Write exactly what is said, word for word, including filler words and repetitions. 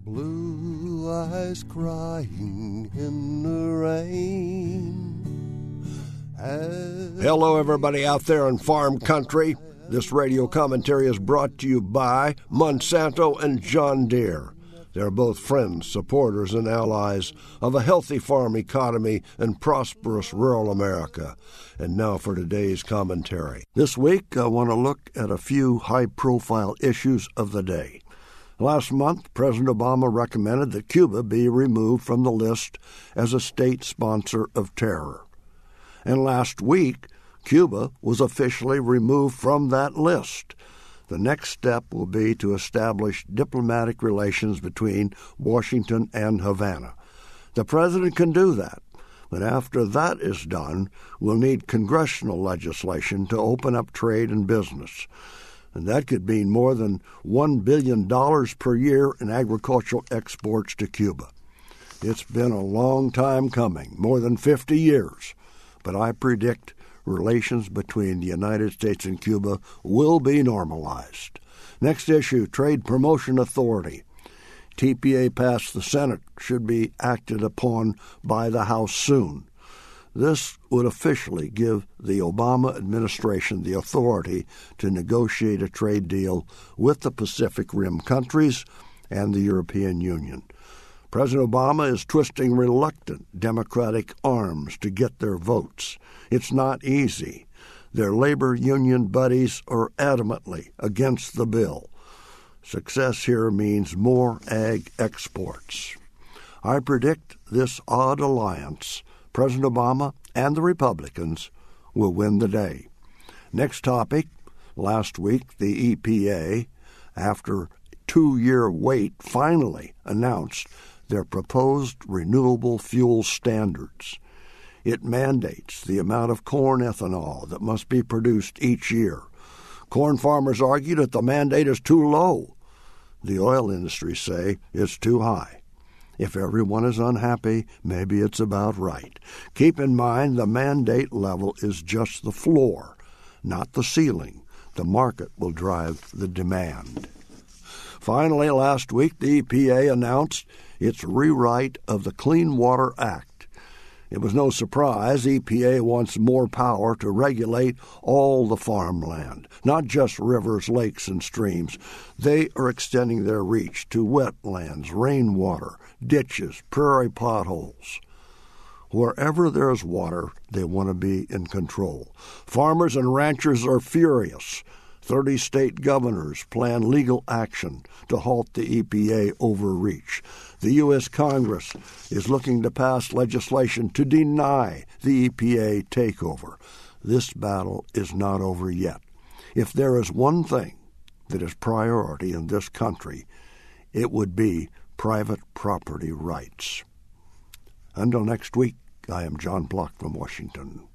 Blue eyes crying in the rain. Hello, everybody out there in farm country. This radio commentary is brought to you by Monsanto and John Deere. They're both friends, supporters, and allies of a healthy farm economy and prosperous rural America. And now for today's commentary. This week, I want to look at a few high-profile issues of the day. Last month, President Obama recommended that Cuba be removed from the list as a state sponsor of terror. And last week, Cuba was officially removed from that list. The next step will be to establish diplomatic relations between Washington and Havana. The president can do that, but after that is done, we'll need congressional legislation to open up trade and business. And that could mean more than one billion dollars per year in agricultural exports to Cuba. It's been a long time coming, more than fifty years, but I predict relations between the United States and Cuba will be normalized. Next issue, Trade Promotion Authority. T P A passed the Senate, should be acted upon by the House soon. This would officially give the Obama administration the authority to negotiate a trade deal with the Pacific Rim countries and the European Union. President Obama is twisting reluctant Democratic arms to get their votes. It's not easy. Their labor union buddies are adamantly against the bill. Success here means more ag exports. I predict this odd alliance, President Obama and the Republicans, will win the day. Next topic, last week the E P A, after a two-year wait, finally announced their proposed renewable fuel standards. It mandates the amount of corn ethanol that must be produced each year. Corn farmers argue that the mandate is too low. The oil industry say it's too high. If everyone is unhappy, maybe it's about right. Keep in mind the mandate level is just the floor, not the ceiling. The market will drive the demand. Finally, last week, the E P A announced its rewrite of the Clean Water Act. It was no surprise E P A wants more power to regulate all the farmland, not just rivers, lakes, and streams. They are extending their reach to wetlands, rainwater, ditches, prairie potholes. Wherever there's water, they want to be in control. Farmers and ranchers are furious. Thirty state governors plan legal action to halt the E P A overreach. The U S Congress is looking to pass legislation to deny the E P A takeover. This battle is not over yet. If there is one thing that is priority in this country, it would be private property rights. Until next week, I am John Block from Washington.